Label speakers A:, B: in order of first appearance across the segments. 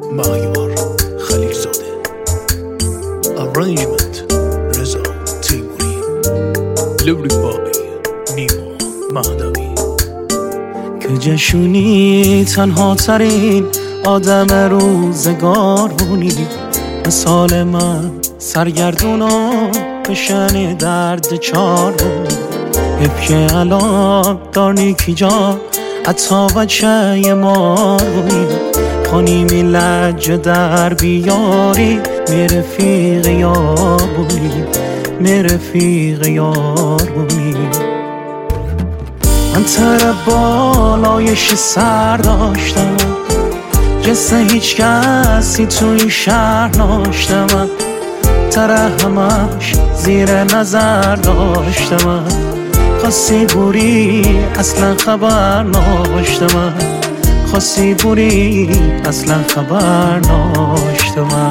A: معیار خلیلزاده، ارنجمنت رضا تیموری، لیریک بای نیما مهدوی.
B: که جشونی تنها ترین آدم روزگارونی، مثال من سرگردون و بشن درد چارونی. که الان دارنی کی جا حتی بچه مارونی، خانیمی لجه در بیاری میره رفیق یارونی، میره رفیق یارونی. من تر بالایش سر داشتم، جسه هیچ کسی تو این شهر ناشتم. تر همش زیر نظر داشتم، خاصی بوری اصلا خبر ناشتم، خاصی بوری اصلا خبر ناشتم.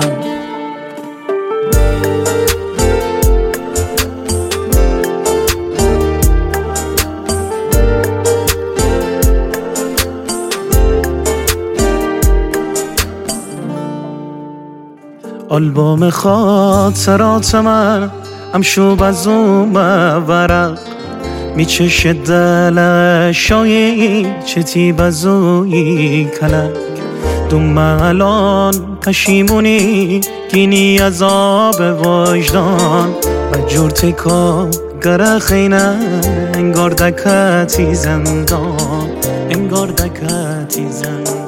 B: آلبوم خاطرات من همشوب از اون ورق، میچشه دل شایی چتی بزوی کلک. دوم الان پشیمونی گینی از آب وجدان، و جور تکا گره خینه انگار دکتی زندان، انگار دکتی زندان.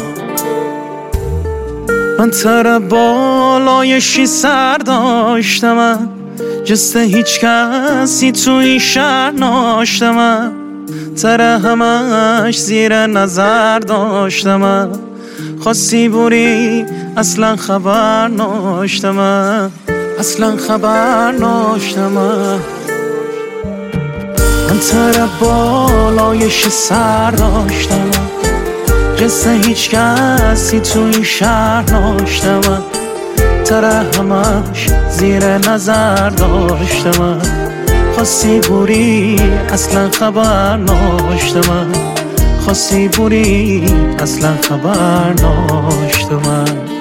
B: من تر بالایشی سر داشتم، جسته هیچ کسی تو این شهر ناشتم. تر همش زیر نظر داشتم، خاصی بوری اصلا خبر ناشتم، اصلا خبر ناشتم. من تر بالایشی سر داشتم، جسته هیچ کسی تو این شهر ناشتم. تر همش زیر نظر داشتم، خاصی بوری اصلا خبر ناشتم، خاصی بوری اصلا خبر ناشتم.